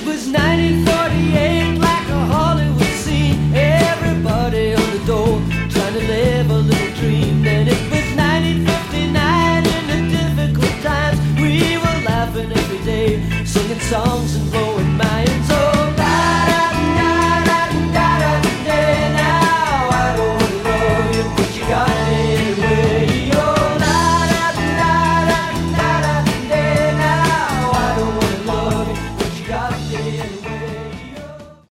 was 1948, like a Hollywood scene. Everybody on the door, trying to live a little dream. Then it was 1959, in the difficult times, we were laughing every day, singing songs and